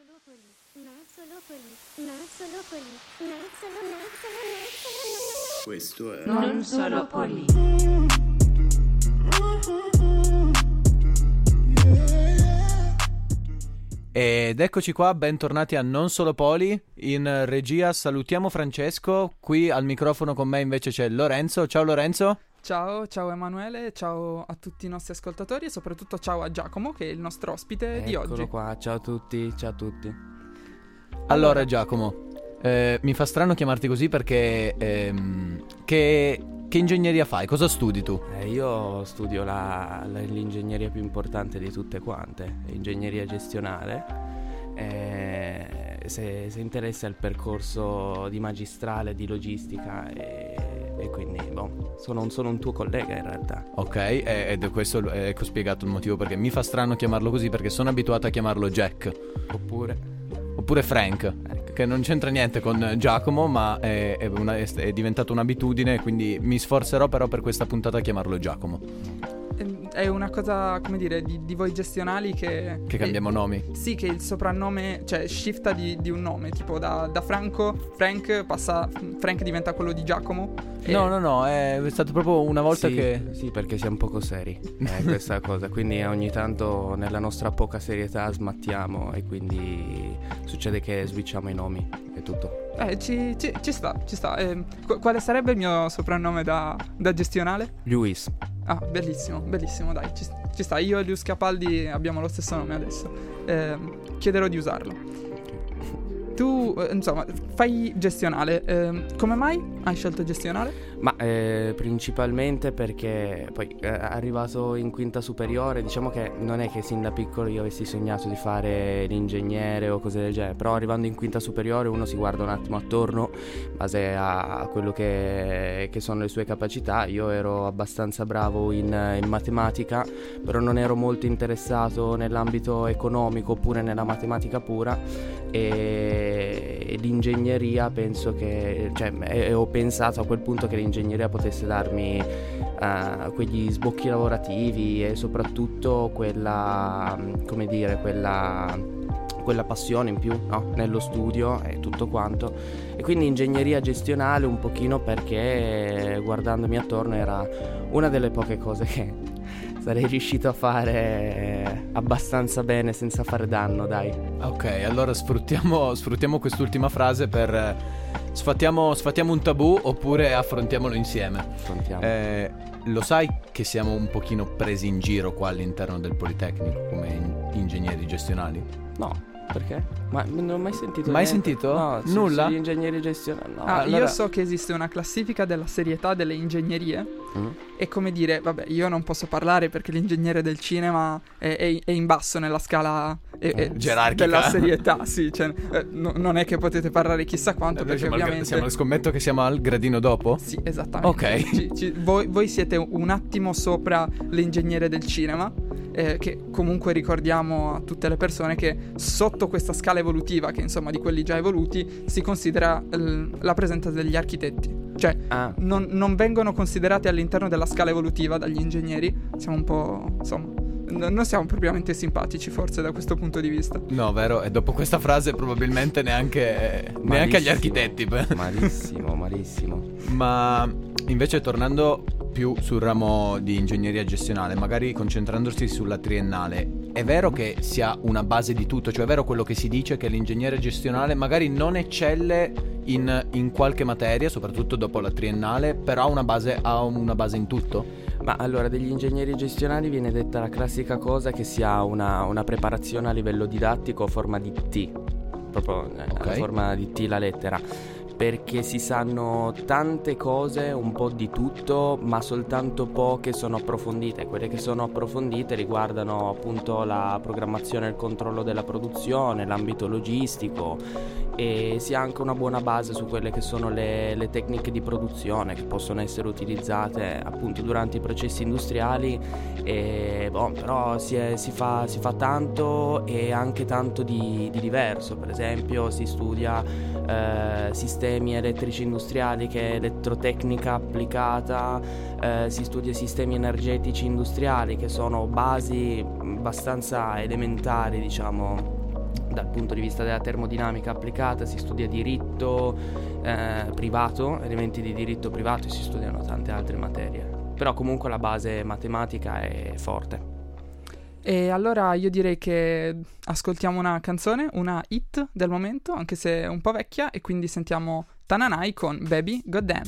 Questo è Non solo Poli. Ed eccoci qua, bentornati a Non Solo Poli. In regia salutiamo Francesco, qui al microfono con me invece c'è Lorenzo. Ciao Lorenzo. Ciao Emanuele, ciao a tutti i nostri ascoltatori e soprattutto ciao a Giacomo che è il nostro ospite di oggi. Eccolo qua, ciao a tutti. Allora Giacomo, mi fa strano chiamarti così perché che ingegneria fai? Cosa studi tu? Io studio l'ingegneria più importante di tutte quante, ingegneria gestionale. Se interessa il percorso di magistrale di logistica e quindi sono un tuo collega in realtà. Ok, ed questo ecco spiegato il motivo perché mi fa strano chiamarlo così, perché sono abituato a chiamarlo Jack oppure Frank, ecco, che non c'entra niente con Giacomo, ma è diventata un'abitudine, quindi mi sforzerò però per questa puntata a chiamarlo Giacomo. È una cosa, come dire, di voi gestionali che cambiamo nomi. Sì, che il soprannome, cioè shifta di un nome, tipo da Frank passa, Frank diventa quello di Giacomo. No, è stato proprio una volta Sì, perché siamo poco seri, questa cosa, quindi ogni tanto nella nostra poca serietà smattiamo e quindi succede che switchiamo i nomi, è tutto. Ci sta. Quale sarebbe il mio soprannome da gestionale? Luis. Ah, bellissimo, dai, ci sta. Io e Luis Capaldi abbiamo lo stesso nome adesso. Chiederò di usarlo. Tu, insomma, fai gestionale. Come mai hai scelto gestionale? Ma principalmente perché poi arrivato in quinta superiore, diciamo che non è che sin da piccolo io avessi sognato di fare l'ingegnere o cose del genere, però arrivando in quinta superiore uno si guarda un attimo attorno in base a quello che sono le sue capacità. Io ero abbastanza bravo in matematica, però non ero molto interessato nell'ambito economico oppure nella matematica pura, e l'ingegneria penso che, ho pensato a quel punto che l'ingegneria potesse darmi quegli sbocchi lavorativi e soprattutto quella passione in più, no? Nello studio e tutto quanto, e quindi ingegneria gestionale un pochino perché guardandomi attorno era una delle poche cose che sarei riuscito a fare abbastanza bene senza fare danno, dai. Ok, allora sfruttiamo quest'ultima frase per sfattiamo un tabù oppure affrontiamolo insieme. Lo sai che siamo un pochino presi in giro qua all'interno del Politecnico come ingegneri gestionali? No. Perché? Ma non ho mai sentito. Mai niente. sentito? No, nulla? Gli ingegneri gestionali. No. Allora... Io so che esiste una classifica della serietà delle ingegnerie. E come dire, vabbè, io non posso parlare perché l'ingegnere del cinema è in basso nella scala gerarchica della serietà, sì, cioè, non è che potete parlare chissà quanto, perché ovviamente scommetto che siamo al gradino dopo? Sì, esattamente. Ok. Voi siete un attimo sopra l'ingegnere del cinema, che comunque ricordiamo a tutte le persone che sotto questa scala evolutiva, che insomma di quelli già evoluti, si considera la presenza degli architetti. Cioè non vengono considerati all'interno della scala evolutiva dagli ingegneri. Siamo un po', insomma, non siamo propriamente simpatici forse da questo punto di vista. No, vero, e dopo questa frase probabilmente neanche agli architetti. Malissimo. Ma invece tornando più sul ramo di ingegneria gestionale, magari concentrandosi sulla triennale, è vero che si ha una base di tutto? Cioè è vero quello che si dice, che l'ingegnere gestionale magari non eccelle in qualche materia, soprattutto dopo la triennale, però ha una base in tutto? Ma allora, degli ingegneri gestionali viene detta la classica cosa che si ha una preparazione a livello didattico a forma di T, proprio a forma di T la lettera, perché si sanno tante cose, un po' di tutto, ma soltanto poche sono approfondite. Quelle che sono approfondite riguardano appunto la programmazione e il controllo della produzione, l'ambito logistico, e si ha anche una buona base su quelle che sono le tecniche di produzione che possono essere utilizzate appunto durante i processi industriali, e però si fa tanto e anche tanto di diverso. Per esempio si studia sistemi elettrici industriali, che è elettrotecnica applicata, si studia sistemi energetici industriali, che sono basi abbastanza elementari, diciamo, dal punto di vista della termodinamica applicata, si studia diritto privato, elementi di diritto privato, e si studiano tante altre materie, però comunque la base matematica è forte. E allora io direi che ascoltiamo una canzone, una hit del momento, anche se è un po' vecchia, e quindi sentiamo Tananai con Baby Goddamn.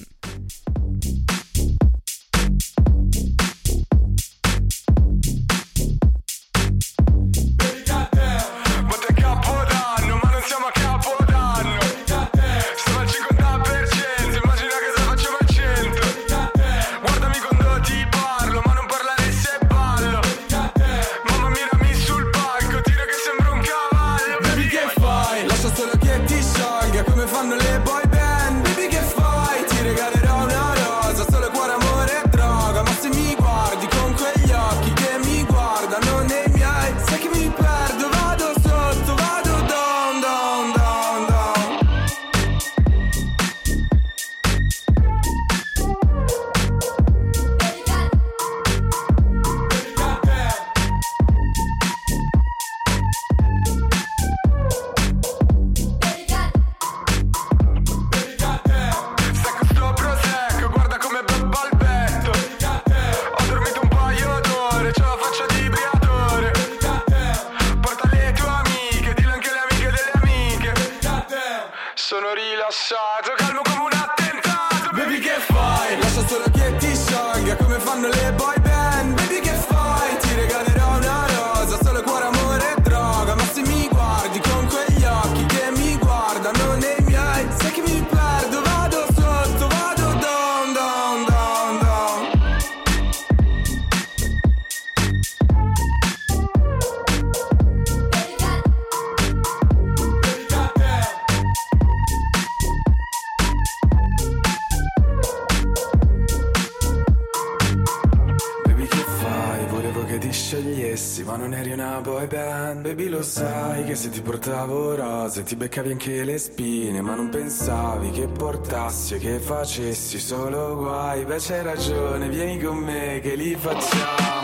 Ma non eri una boy band, baby lo sai che se ti portavo rose ti beccavi anche le spine, ma non pensavi che portassi e che facessi solo guai. Beh c'hai ragione, vieni con me che li facciamo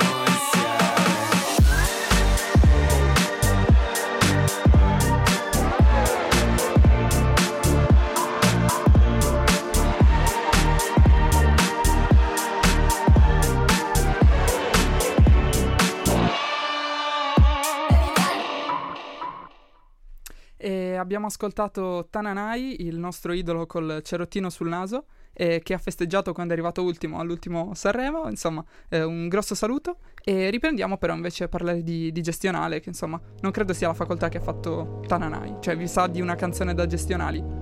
Abbiamo ascoltato Tananai, il nostro idolo col cerottino sul naso, che ha festeggiato quando è arrivato ultimo all'ultimo Sanremo. Insomma, un grosso saluto. E riprendiamo però invece a parlare di gestionale, che insomma non credo sia la facoltà che ha fatto Tananai. Cioè, vi sa di una canzone da gestionali?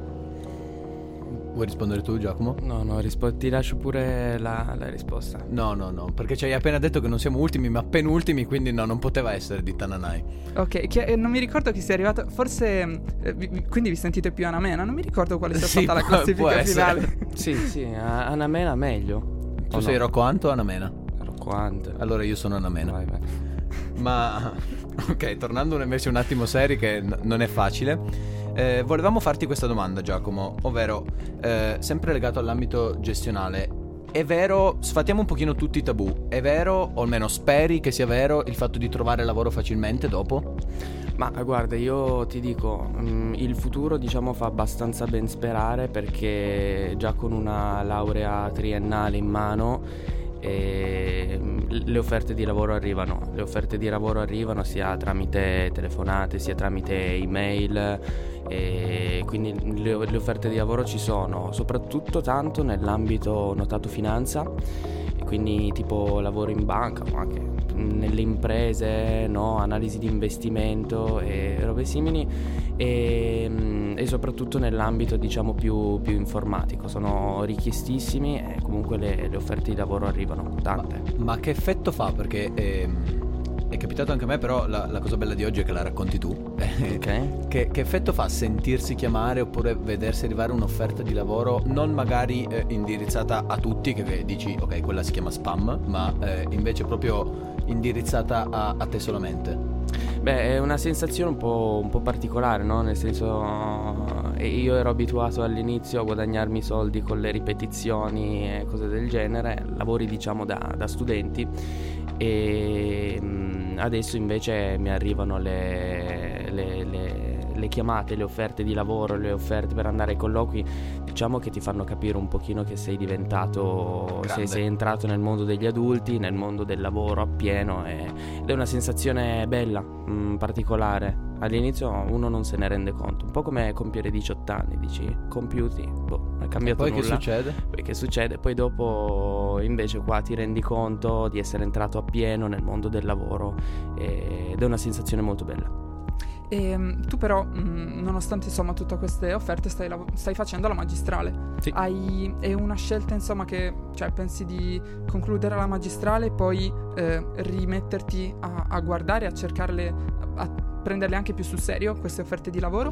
Vuoi rispondere tu, Giacomo? No, ti lascio pure la risposta. No, perché ci hai appena detto che non siamo ultimi ma penultimi, quindi no, non poteva essere di Tananai. Ok, non mi ricordo chi sia arrivato, forse quindi vi sentite più Anamena, non mi ricordo quale sia stata la classifica finale. Sì, Anamena meglio. Tu sei Rocco Anto o Anamena? Rocco Anto. Allora io sono Anamena. Vai. Ma ok, tornando invece un attimo seri, che non è facile. Volevamo farti questa domanda, Giacomo, ovvero sempre legato all'ambito gestionale. È vero, sfatiamo un pochino tutti i tabù, è vero, o almeno speri che sia vero, il fatto di trovare lavoro facilmente dopo? Ma guarda, io ti dico, il futuro diciamo fa abbastanza ben sperare, perché già con una laurea triennale in mano le offerte di lavoro arrivano. Le offerte di lavoro arrivano sia tramite telefonate sia tramite email, e quindi le offerte di lavoro ci sono, soprattutto tanto nell'ambito notato finanza, e quindi tipo lavoro in banca o anche nelle imprese, no? Analisi di investimento e robe simili, e soprattutto nell'ambito diciamo più informatico sono richiestissimi, e comunque le offerte di lavoro arrivano tante. Ma che effetto fa? Perché è capitato anche a me, però la cosa bella di oggi è che la racconti tu. Ok. Che effetto fa sentirsi chiamare oppure vedersi arrivare un'offerta di lavoro non magari indirizzata a tutti, che dici ok quella si chiama spam, ma invece proprio indirizzata a te solamente? Beh, è una sensazione un po' particolare, no? Nel senso, io ero abituato all'inizio a guadagnarmi soldi con le ripetizioni e cose del genere, lavori diciamo da studenti, e adesso invece mi arrivano le le chiamate, le offerte di lavoro, le offerte per andare ai colloqui, diciamo che ti fanno capire un pochino che sei diventato, sei entrato nel mondo degli adulti, nel mondo del lavoro appieno, ed è una sensazione bella, particolare. All'inizio uno non se ne rende conto, un po' come compiere 18 anni, dici compiuti, è cambiato e poi nulla. Che succede? Poi che succede? Poi dopo invece qua ti rendi conto di essere entrato appieno nel mondo del lavoro, ed è una sensazione molto bella. E tu però, nonostante insomma tutte queste offerte, stai facendo la magistrale. Sì. È una scelta insomma che, cioè, pensi di concludere la magistrale e poi rimetterti a guardare, a cercarle, a prenderle anche più sul serio queste offerte di lavoro,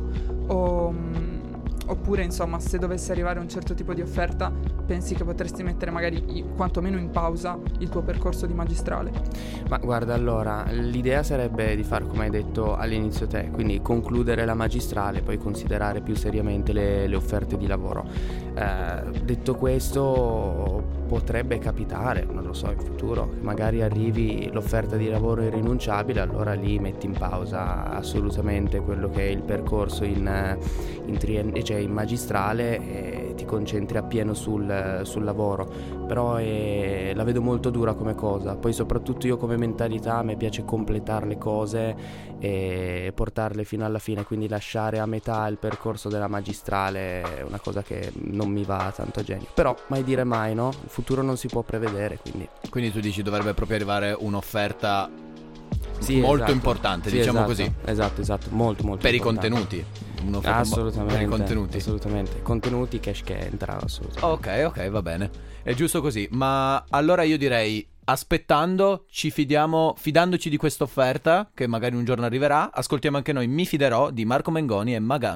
oppure insomma se dovesse arrivare un certo tipo di offerta pensi che potresti mettere magari quantomeno in pausa il tuo percorso di magistrale? Ma guarda, allora l'idea sarebbe di fare come hai detto all'inizio te, quindi concludere la magistrale, poi considerare più seriamente le offerte di lavoro. Detto questo, potrebbe capitare, non lo so, in futuro che magari arrivi l'offerta di lavoro irrinunciabile, allora lì metti in pausa assolutamente quello che è il percorso in magistrale e ti concentri appieno sul lavoro. Però la vedo molto dura come cosa, poi soprattutto io come mentalità a me piace completare le cose e portarle fino alla fine, quindi lasciare a metà il percorso della magistrale è una cosa che non mi va tanto a genio, però mai dire mai, no? Il futuro non si può prevedere, quindi tu dici dovrebbe proprio arrivare un'offerta molto esatto, importante, diciamo esatto, così. Esatto, molto per importante. I contenuti. Assolutamente, per i contenuti. Assolutamente. Contenuti, cash che entra, assolutamente. Ok, va bene. È giusto così. Ma allora io direi, aspettando, fidandoci di questa offerta che magari un giorno arriverà, ascoltiamo anche noi Mi fiderò di Marco Mengoni e Madame.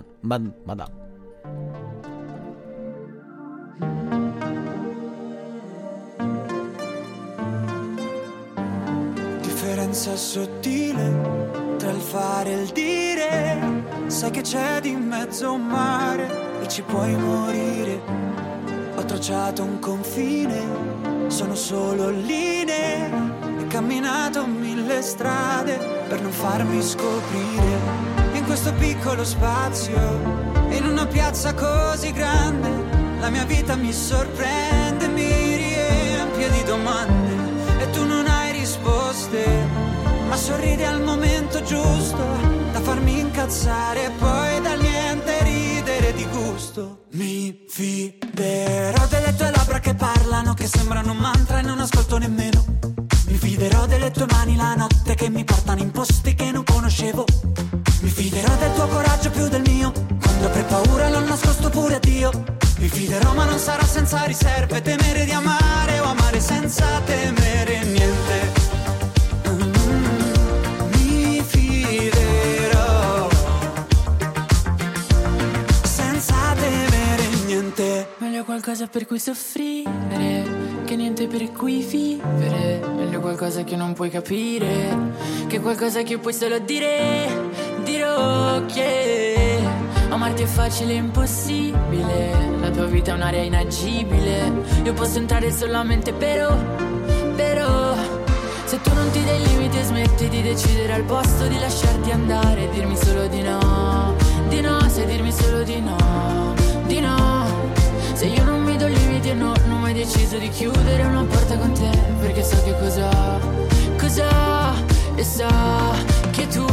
Differenza sottile tra il fare e il dire, sai che c'è di mezzo un mare e ci puoi morire. Ho tracciato un confine, sono solo linee, e camminato 1000 strade per non farmi scoprire. In questo piccolo spazio, in una piazza così grande, la mia vita mi sorprende, mi riempie di domande e tu non hai risposte, ma sorridi al momento giusto da farmi incazzare e poi dal niente ridere di gusto. Mi fiderò delle tue labbra che parlano, che sembrano un mantra e non ascolto nemmeno. Mi fiderò delle tue mani la notte che mi portano in posti che non conoscevo. Mi fiderò del tuo coraggio più del mio, quando avrei paura l'ho nascosto pure a Dio. Mi fiderò ma non sarà senza riserve, temere di amare o amare senza temere niente. Mi fiderò senza temere niente. Meglio qualcosa per cui soffrire che niente per cui vivere. Meglio qualcosa che non puoi capire che qualcosa che puoi solo dire. Dirò che amarti è facile e impossibile, la tua vita è un'area inagibile. Io posso entrare solamente però se tu non ti dai limiti e smetti di decidere al posto di lasciarti andare, dirmi solo di no, sai dirmi solo di no. Se io non mi do limiti e non ho mai deciso di chiudere una porta con te, perché so che cosa e so che tu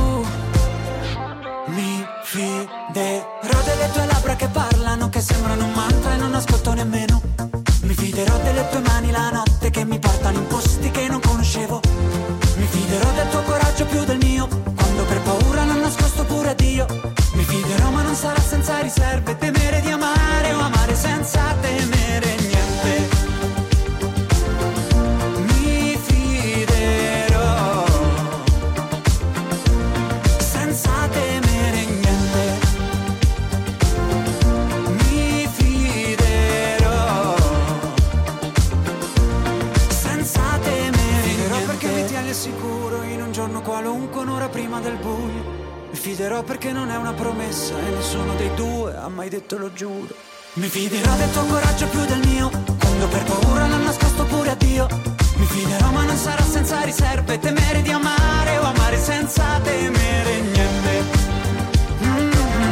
mi fiderò delle tue labbra che parlano, che sembrano un mantra e non ascolto nemmeno. Mi fiderò delle tue mani la notte che mi portano in posti che non conoscevo. Mi fiderò del tuo coraggio più del mio, quando per paura l'ho nascosto pure a Dio. Mi fiderò ma non sarà senza riserve, temere di amare o amare senza temere niente. Mi fiderò senza temere niente. Mi fiderò senza temere niente. Perché mi tieni al sicuro in un giorno qualunque, un'ora prima del buio. Mi fiderò perché non è una promessa e nessuno dei due ha mai detto lo giuro. Mi fiderò del tuo coraggio più del mio, quando per paura l'ho nascosto pure a Dio. Mi fiderò ma non sarà senza riserve, temere di amare o amare senza temere niente.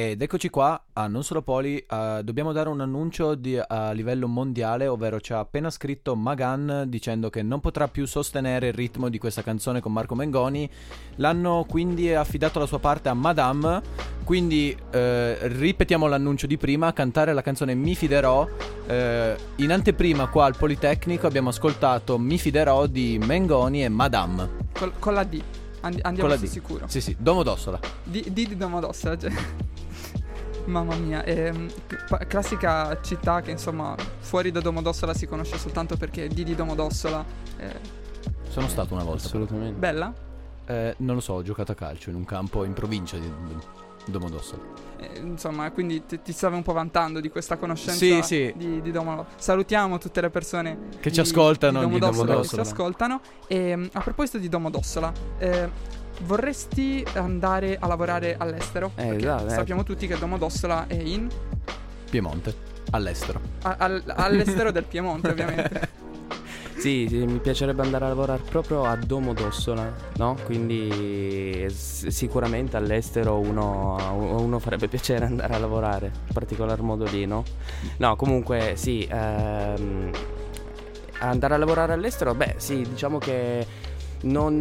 Ed eccoci qua a Non Solo Poli. Dobbiamo dare un annuncio a livello mondiale, ovvero ci ha appena scritto Magan dicendo che non potrà più sostenere il ritmo di questa canzone con Marco Mengoni. L'hanno quindi affidato la sua parte a Madame. Quindi ripetiamo l'annuncio di prima: cantare la canzone Mi Fiderò. In anteprima qua al Politecnico abbiamo ascoltato Mi Fiderò di Mengoni e Madame con la D. Andiamo sul sicuro. Sì, Domodossola. di Domodossola, cioè. Mamma mia, classica città che insomma fuori da Domodossola si conosce soltanto perché di Domodossola. Sono stato una volta. Assolutamente. Bella? Non lo so, ho giocato a calcio in un campo in provincia di Domodossola. Insomma, quindi ti stavi un po' vantando di questa conoscenza sì. di Domodossola. Salutiamo tutte le persone che ci ascoltano di Domodossola, che ci ascoltano. E a proposito di Domodossola, vorresti andare a lavorare all'estero? Perché sappiamo tutti che Domodossola è in Piemonte, all'estero. All'estero del Piemonte, ovviamente. Sì, mi piacerebbe andare a lavorare proprio a Domodossola, no? Quindi sicuramente all'estero uno farebbe piacere andare a lavorare, in particolar modo lì, no? No, comunque sì, andare a lavorare all'estero, beh sì, diciamo che non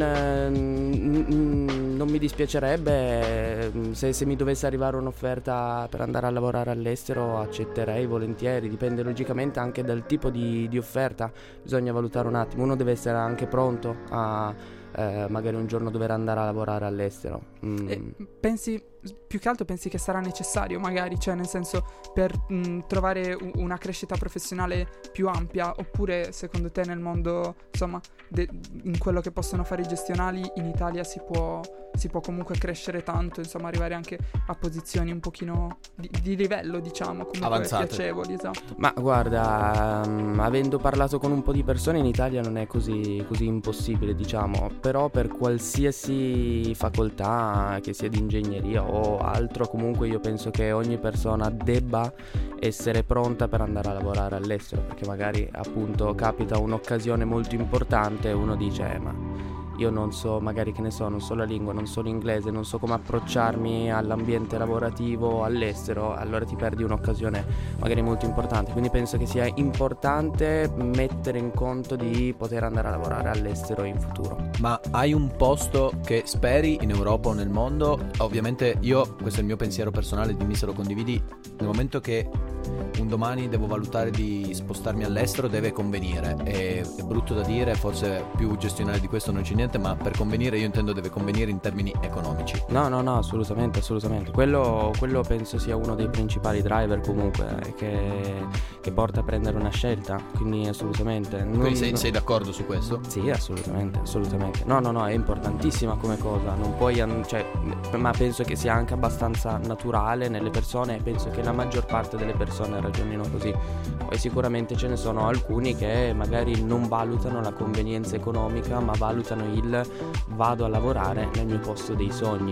mi dispiacerebbe se mi dovesse arrivare un'offerta per andare a lavorare all'estero, accetterei volentieri. Dipende logicamente anche dal tipo di offerta, bisogna valutare un attimo, uno deve essere anche pronto a magari un giorno dover andare a lavorare all'estero. Pensi, più che altro pensi che sarà necessario magari, cioè nel senso per trovare una crescita professionale più ampia, oppure secondo te nel mondo, insomma, in quello che possono fare i gestionali in Italia si può comunque crescere tanto, insomma arrivare anche a posizioni un pochino di livello, diciamo, comunque avanzate, piacevoli, esatto. Ma guarda, avendo parlato con un po' di persone in Italia non è così impossibile, diciamo, però per qualsiasi facoltà, che sia di ingegneria o altro, comunque io penso che ogni persona debba essere pronta per andare a lavorare all'estero, perché magari appunto capita un'occasione molto importante e uno dice ma io non so, magari che ne so, non so la lingua, non so l'inglese, non so come approcciarmi all'ambiente lavorativo all'estero, allora ti perdi un'occasione magari molto importante. Quindi penso che sia importante mettere in conto di poter andare a lavorare all'estero in futuro. Ma hai un posto che speri in Europa o nel mondo? Ovviamente questo è il mio pensiero personale, dimmi se lo condividi. Nel momento che un domani devo valutare di spostarmi all'estero, deve convenire. È brutto da dire, forse più gestionale di questo non c'è niente, ma per convenire io intendo deve convenire in termini economici. No, assolutamente. Quello penso sia uno dei principali driver comunque che porta a prendere una scelta, quindi assolutamente. Quindi sei d'accordo su questo? Sì, assolutamente. No, è importantissima come cosa, non puoi ma penso che sia anche abbastanza naturale nelle persone, e penso che la maggior parte delle persone ragionino così. Poi sicuramente ce ne sono alcuni che magari non valutano la convenienza economica, ma valutano il vado a lavorare nel mio posto dei sogni,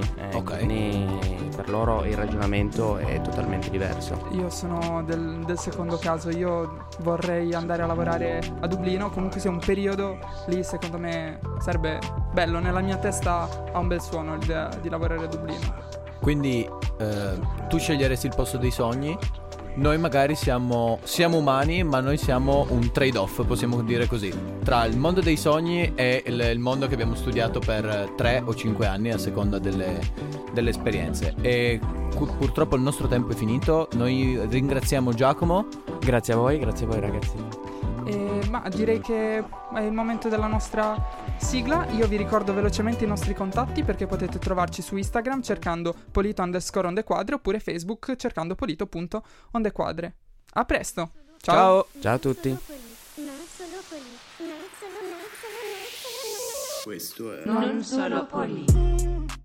quindi per loro il ragionamento è totalmente diverso. Io sono del secondo caso, io vorrei andare a lavorare a Dublino, comunque sia un periodo lì, secondo me sarebbe bello, nella mia testa ha un bel suono l'idea di lavorare a Dublino. Quindi tu sceglieresti il posto dei sogni. Noi magari siamo umani, ma noi siamo un trade-off, possiamo dire così, tra il mondo dei sogni e il mondo che abbiamo studiato per 3 o 5 anni a seconda delle esperienze. E purtroppo il nostro tempo è finito. Noi ringraziamo Giacomo. Grazie a voi ragazzi. Ma direi che è il momento della nostra sigla. Io vi ricordo velocemente i nostri contatti, perché potete trovarci su Instagram cercando Polito_on_the_quadre, oppure Facebook cercando Polito.on_the_quadre. A presto. Ciao a tutti. Questo è Non Solo Poli.